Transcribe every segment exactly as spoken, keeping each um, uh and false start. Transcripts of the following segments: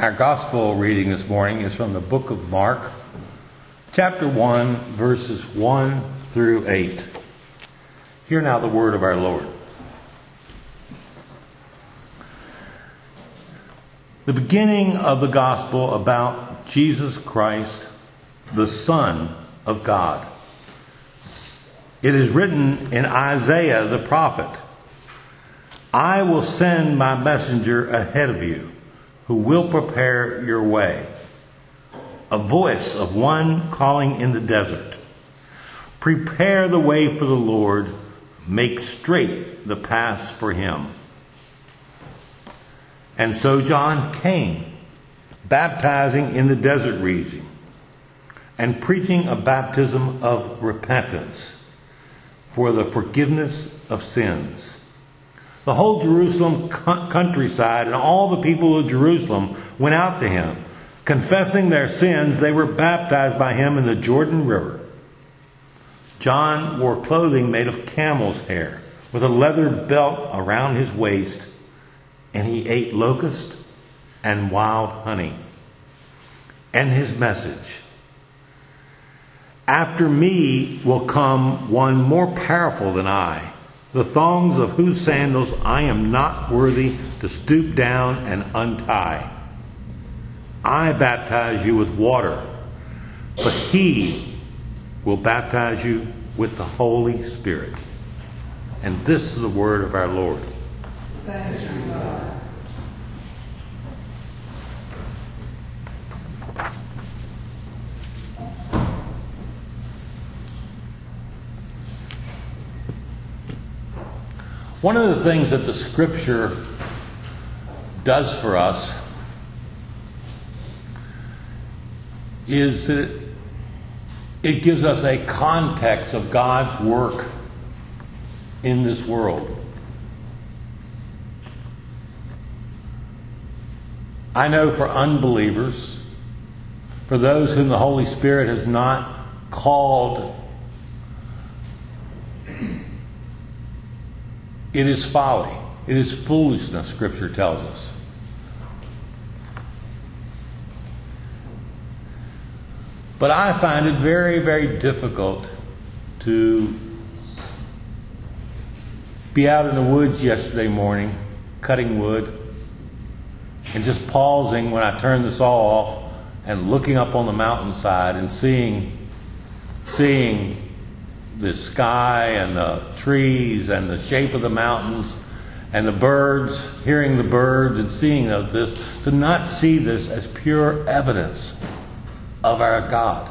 Our gospel reading this morning is from the book of Mark, chapter one, verses one through eight. Hear now the word of our Lord. The beginning of the gospel about Jesus Christ, the Son of God. It is written in Isaiah the prophet, "I will send my messenger ahead of you, who will prepare your way. A voice of one calling in the desert, prepare the way for the Lord, make straight the paths for him." And so John came, baptizing in the desert region, and preaching a baptism of repentance for the forgiveness of sins. The whole Jerusalem countryside and all the people of Jerusalem went out to him. Confessing their sins, they were baptized by him in the Jordan River. John wore clothing made of camel's hair, with a leather belt around his waist, and he ate locust and wild honey. And his message: "After me will come one more powerful than I, the thongs of whose sandals I am not worthy to stoop down and untie. I baptize you with water, but he will baptize you with the Holy Spirit." And this is the word of our Lord. Thanks be to God. One of the things that the Scripture does for us is that it gives us a context of God's work in this world. I know for unbelievers, for those whom the Holy Spirit has not called, it is folly. It is foolishness, Scripture tells us. But I find it very, very difficult to be out in the woods yesterday morning, cutting wood, and just pausing when I turn the saw off and looking up on the mountainside and seeing, seeing the sky and the trees and the shape of the mountains and the birds, hearing the birds and seeing of this, to not see this as pure evidence of our God.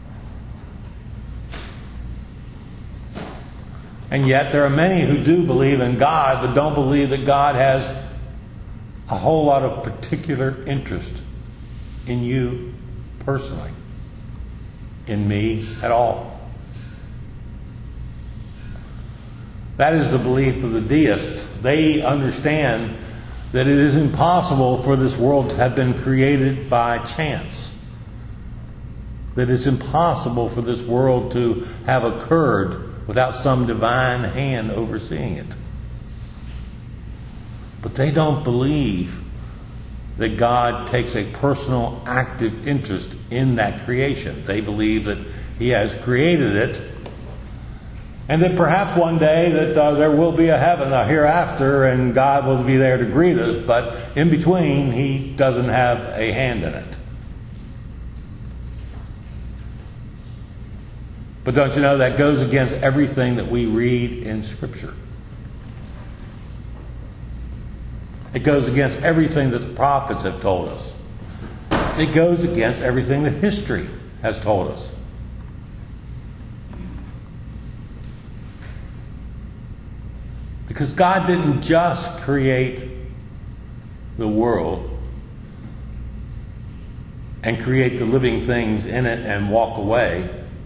And yet there are many who do believe in God, but don't believe that God has a whole lot of particular interest in you personally, in me at all. That is the belief of the deists. They understand that it is impossible for this world to have been created by chance. That it's impossible for this world to have occurred without some divine hand overseeing it. But they don't believe that God takes a personal, active interest in that creation. They believe that He has created it, and that perhaps one day that uh, there will be a heaven, a hereafter, and God will be there to greet us, but in between, He doesn't have a hand in it. But don't you know, that goes against everything that we read in Scripture. It goes against everything that the prophets have told us. It goes against everything that history has told us. Because God didn't just create the world and create the living things in it and walk away.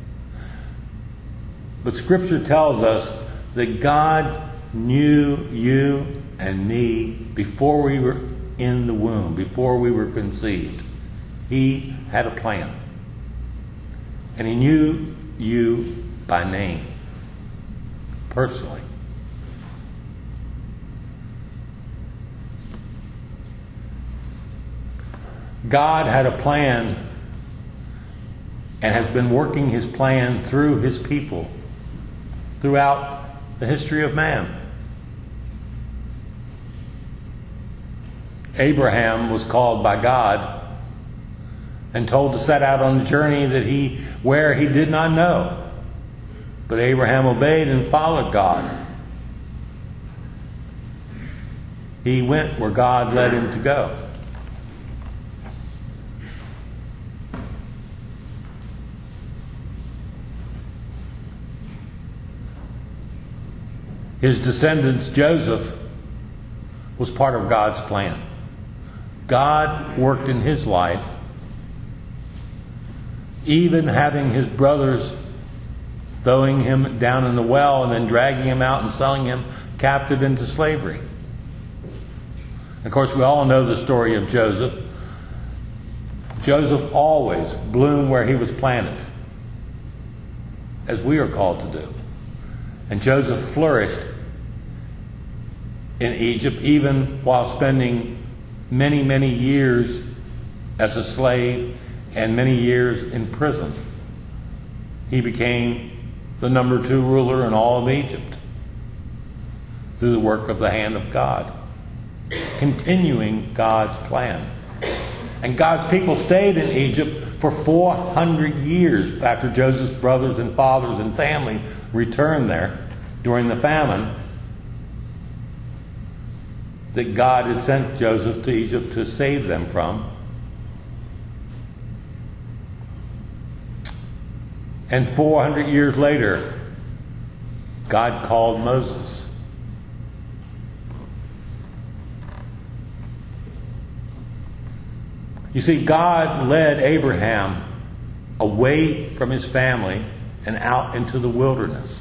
But Scripture tells us that God knew you and me before we were in the womb, before we were conceived. He had a plan. And He knew you by name, personally. God had a plan and has been working his plan through his people throughout the history of man. Abraham was called by God and told to set out on the journey that he where he did not know. But Abraham obeyed and followed God. He went where God led him to go. His descendants, Joseph, was part of God's plan. God worked in his life, even having his brothers throwing him down in the well and then dragging him out and selling him captive into slavery. Of course, we all know the story of Joseph. Joseph always bloomed where he was planted, as we are called to do. And Joseph flourished in Egypt, even while spending many, many years as a slave and many years in prison. He became the number two ruler in all of Egypt through the work of the hand of God, continuing God's plan. And God's people stayed in Egypt for four hundred years after Joseph's brothers and fathers and family returned there during the famine that God had sent Joseph to Egypt to save them from. And four hundred years later, God called Moses. You see, God led Abraham away from his family and out into the wilderness,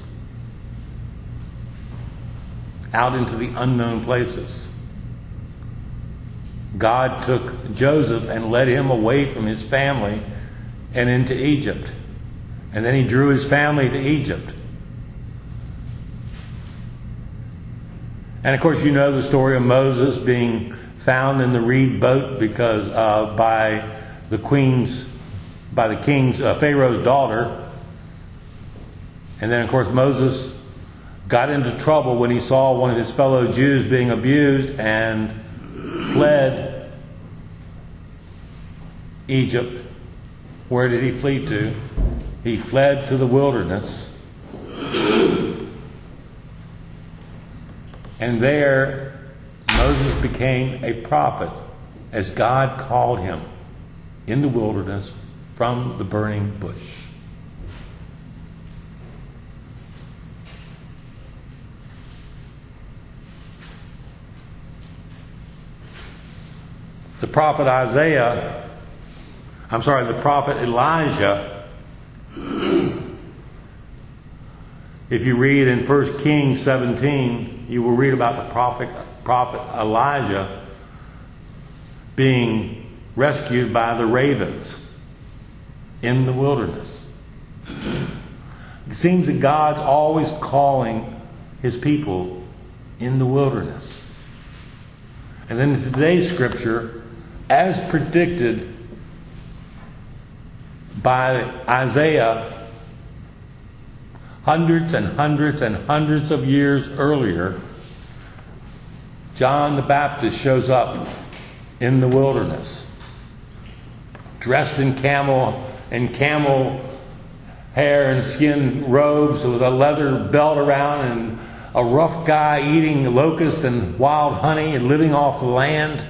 out into the unknown places. God took Joseph and led him away from his family and into Egypt. And then he drew his family to Egypt. And of course, you know the story of Moses being found in the reed boat because uh, by the queen's, by the king's, uh, Pharaoh's daughter. And then, of course, Moses got into trouble when he saw one of his fellow Jews being abused and fled Egypt. Where did he flee to? He fled to the wilderness. And there, Moses became a prophet as God called him in the wilderness from the burning bush. The prophet Isaiah, I'm sorry, the prophet Elijah, if you read in First Kings seventeen, you will read about the prophet, prophet Elijah being rescued by the ravens in the wilderness. It seems that God's always calling his people in the wilderness. And then in today's scripture, as predicted by Isaiah hundreds and hundreds and hundreds of years earlier, John the Baptist shows up in the wilderness, dressed in camel and camel hair and skin robes with a leather belt around, and a rough guy eating locust and wild honey and living off the land.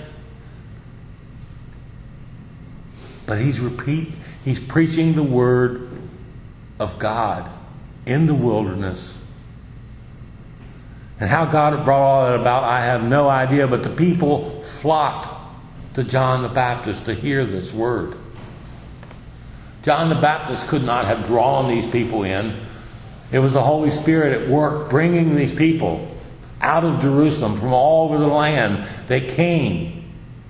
But he's repeat he's preaching the word of God in the wilderness. And how God had brought all that about, I have no idea, but the people flocked to John the Baptist to hear this word. John the Baptist could not have drawn these people in. It was the Holy Spirit at work bringing these people out of Jerusalem from all over the land. They came.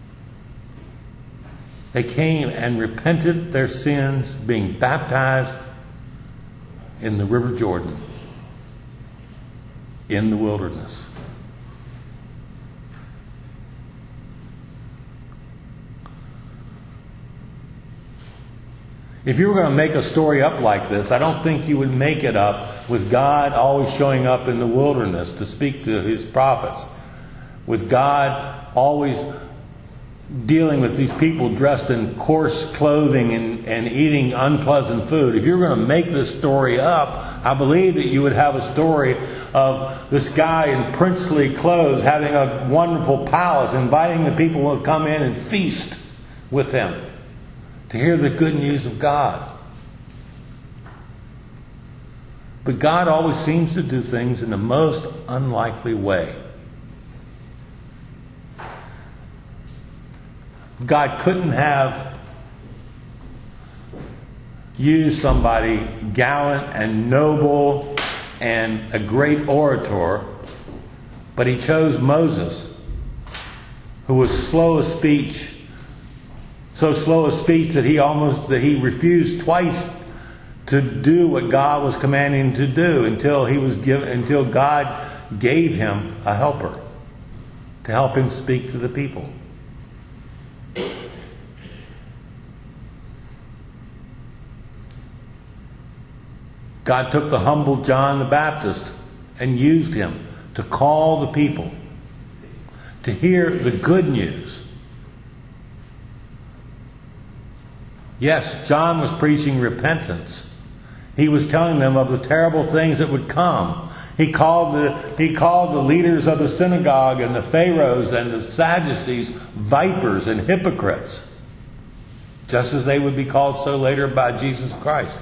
They came and repented their sins, being baptized in the River Jordan, in the wilderness. If you were going to make a story up like this, I don't think you would make it up with God always showing up in the wilderness to speak to his prophets. With God always dealing with these people dressed in coarse clothing and, and eating unpleasant food. If you were going to make this story up, I believe that you would have a story of this guy in princely clothes having a wonderful palace, inviting the people to come in and feast with him, to hear the good news of God. But God always seems to do things in the most unlikely way. God couldn't have used somebody gallant and noble and a great orator, but he chose Moses, who was slow of speech, so slow of speech that he almost that he refused twice to do what God was commanding him to do until he was given until God gave him a helper to help him speak to the people. God took the humble John the Baptist and used him to call the people to hear the good news. Yes, John was preaching repentance. He was telling them of the terrible things that would come. He called the, he called the leaders of the synagogue and the Pharaohs and the Sadducees vipers and hypocrites, just as they would be called so later by Jesus Christ.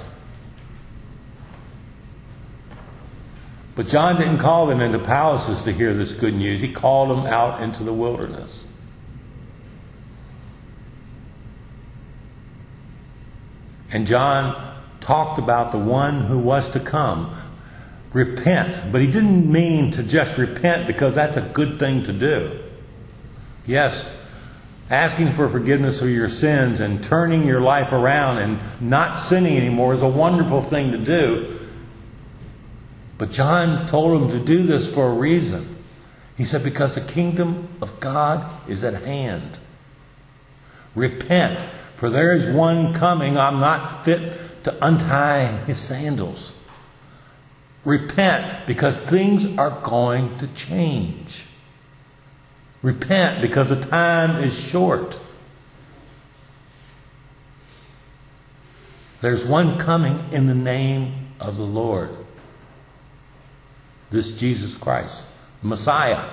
But John didn't call them into palaces to hear this good news. He called them out into the wilderness. And John talked about the one who was to come. Repent. But he didn't mean to just repent because that's a good thing to do. Yes, asking for forgiveness of your sins and turning your life around and not sinning anymore is a wonderful thing to do. But John told him to do this for a reason. He said, because the kingdom of God is at hand. Repent, for there is one coming. I'm not fit to untie his sandals. Repent, because things are going to change. Repent, because the time is short. There's one coming in the name of the Lord. This Jesus Christ, Messiah.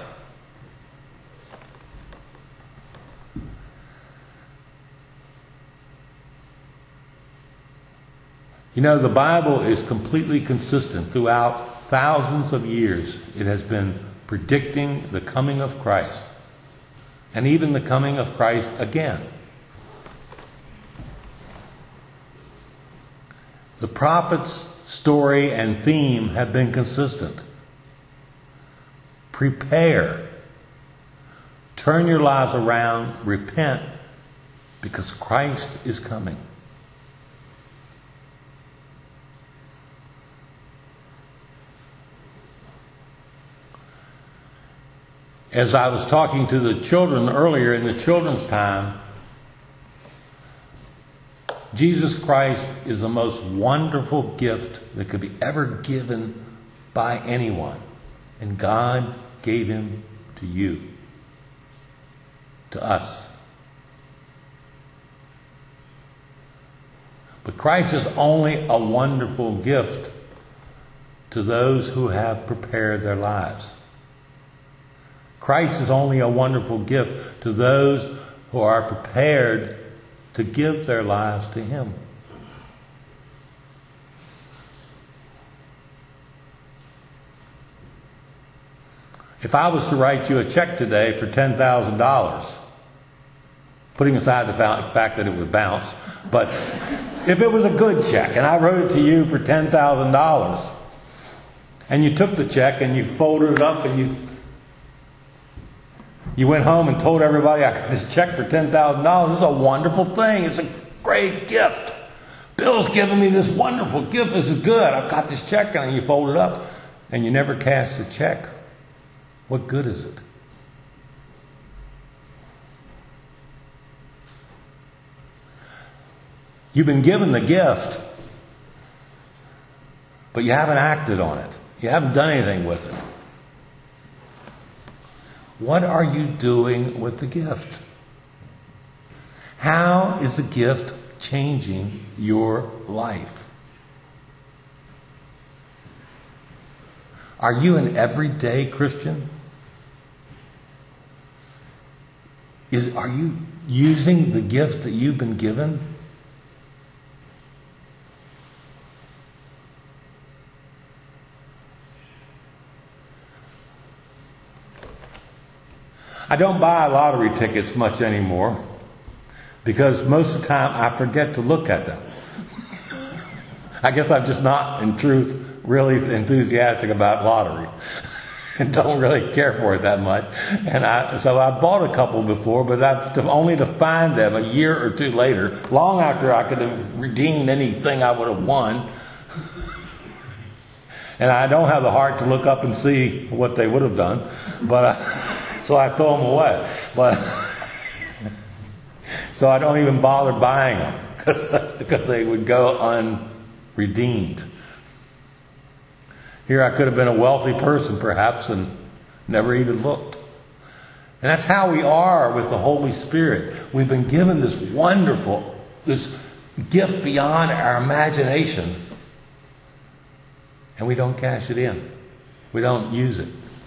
You know, the Bible is completely consistent throughout thousands of years. It has been predicting the coming of Christ, and even the coming of Christ again. The prophet's story and theme have been consistent. Prepare. Turn your lives around. Repent, because Christ is coming. As I was talking to the children earlier in the children's time, Jesus Christ is the most wonderful gift that could be ever given by anyone. And God gave him to you, to us. But Christ is only a wonderful gift to those who have prepared their lives. Christ is only a wonderful gift to those who are prepared to give their lives to him. If I was to write you a check today for ten thousand dollars, putting aside the fact that it would bounce, but if it was a good check and I wrote it to you for ten thousand dollars, and you took the check and you folded it up and you you went home and told everybody, I got this check for ten thousand dollars. This is a wonderful thing. It's a great gift. Bill's giving me this wonderful gift. This is good. I've got this check, and you fold it up and you never cash the check. What good is it? You've been given the gift, but you haven't acted on it. You haven't done anything with it. What are you doing with the gift? How is the gift changing your life? Are you an everyday Christian? Is, are you using the gift that you've been given? I don't buy lottery tickets much anymore because most of the time I forget to look at them. I guess I'm just not, in truth, really enthusiastic about lottery and don't really care for it that much. And I, so I bought a couple before, but I've to, only to find them a year or two later, long after I could have redeemed anything I would have won. And I don't have the heart to look up and see what they would have done, but I, so I throw them away. But so I don't even bother buying them because because they would go unredeemed. Here I could have been a wealthy person perhaps and never even looked. And that's how we are with the Holy Spirit. We've been given this wonderful, this gift beyond our imagination. And we don't cash it in. We don't use it.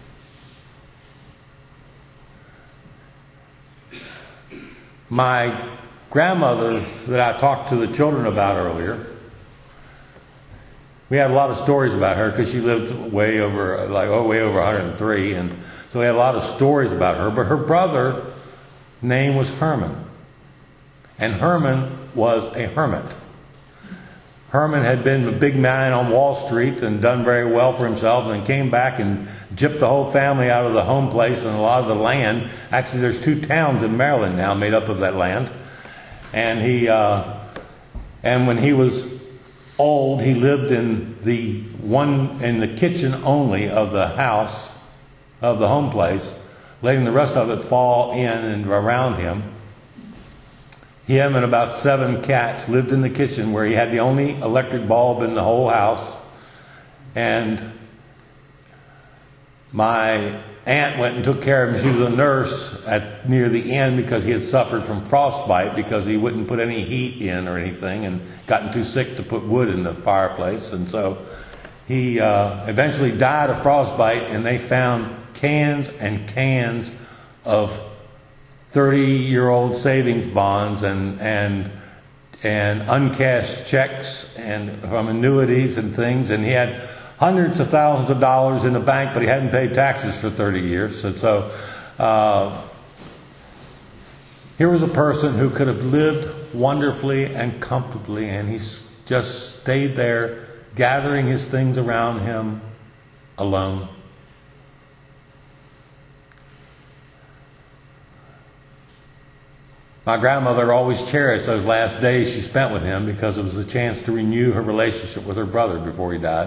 My grandmother that I talked to the children about earlier, we had a lot of stories about her because she lived way over, like, oh, way over one hundred three, and so we had a lot of stories about her. But her brother name was Herman, and Herman was a hermit. Herman had been a big man on Wall Street and done very well for himself, and came back and gypped the whole family out of the home place and a lot of the land. Actually, there's two towns in Maryland now made up of that land. And he, uh, and when he was old, he lived in the one in the kitchen only of the house of the home place, letting the rest of it fall in and around him. Him and about seven cats lived in the kitchen where he had the only electric bulb in the whole house. And my aunt went and took care of him. She was a nurse at near the end because he had suffered from frostbite because he wouldn't put any heat in or anything and gotten too sick to put wood in the fireplace. And so he uh, eventually died of frostbite, and they found cans and cans of thirty-year-old savings bonds and and and uncashed checks and from annuities and things, and he had hundreds of thousands of dollars in the bank, but he hadn't paid taxes for thirty years. And so uh, here was a person who could have lived wonderfully and comfortably, and he just stayed there gathering his things around him alone. My grandmother always cherished those last days she spent with him because it was a chance to renew her relationship with her brother before he died.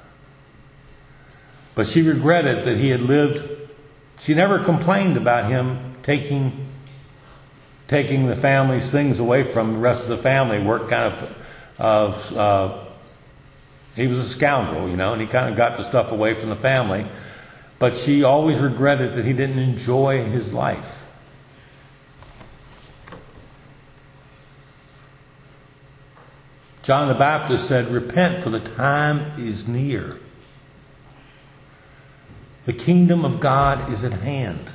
But she regretted that he had lived. She never complained about him taking taking the family's things away from the rest of the family. Work kind of of uh, he was a scoundrel, you know, and he kind of got the stuff away from the family. But she always regretted that he didn't enjoy his life. John the Baptist said, "Repent, for the time is near. The kingdom of God is at hand."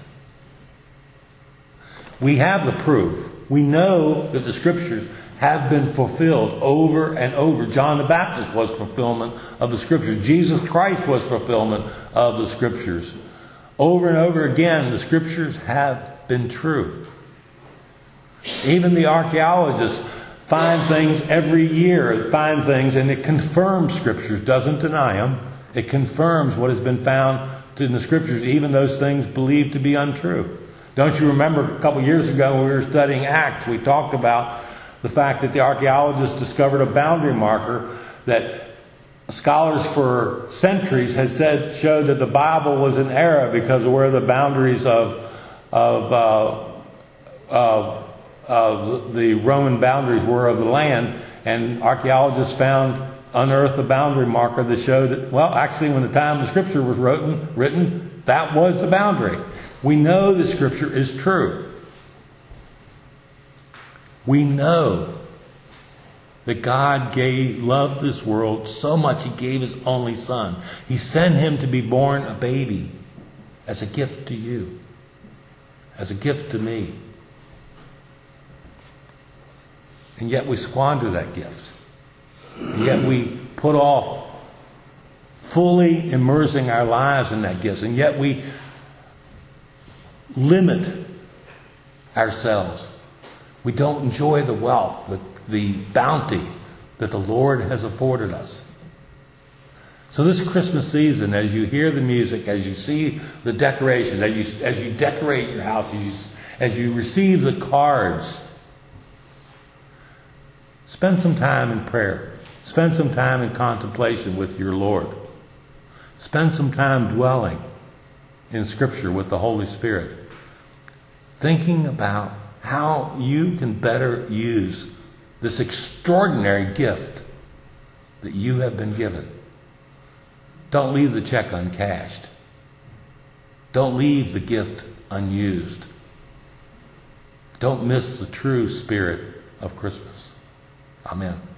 We have the proof. We know that the scriptures have been fulfilled over and over. John the Baptist was fulfillment of the scriptures. Jesus Christ was fulfillment of the scriptures. Over and over again, the scriptures have been true. Even the archaeologists find things every year, find things, and it confirms scriptures, doesn't deny them. It confirms what has been found in the scriptures, even those things believed to be untrue. Don't you remember a couple years ago when we were studying Acts, we talked about the fact that the archaeologists discovered a boundary marker that scholars for centuries had said showed that the Bible was in error because of where the boundaries of of uh, of Uh, the Roman boundaries were of the land, and archaeologists found, unearthed a boundary marker that showed that, well, actually when the time the Scripture was written, written, that was the boundary. We know the Scripture is true. We know that God gave, loved this world so much He gave His only Son. He sent Him to be born a baby as a gift to you, as a gift to me. And yet we squander that gift. And yet we put off fully immersing our lives in that gift. And yet we limit ourselves. We don't enjoy the wealth, the, the bounty that the Lord has afforded us. So this Christmas season, as you hear the music, as you see the decorations, as you, as you decorate your house, as you, as you receive the cards, spend some time in prayer. Spend some time in contemplation with your Lord. Spend some time dwelling in Scripture with the Holy Spirit, thinking about how you can better use this extraordinary gift that you have been given. Don't leave the check uncashed. Don't leave the gift unused. Don't miss the true spirit of Christmas. Amen.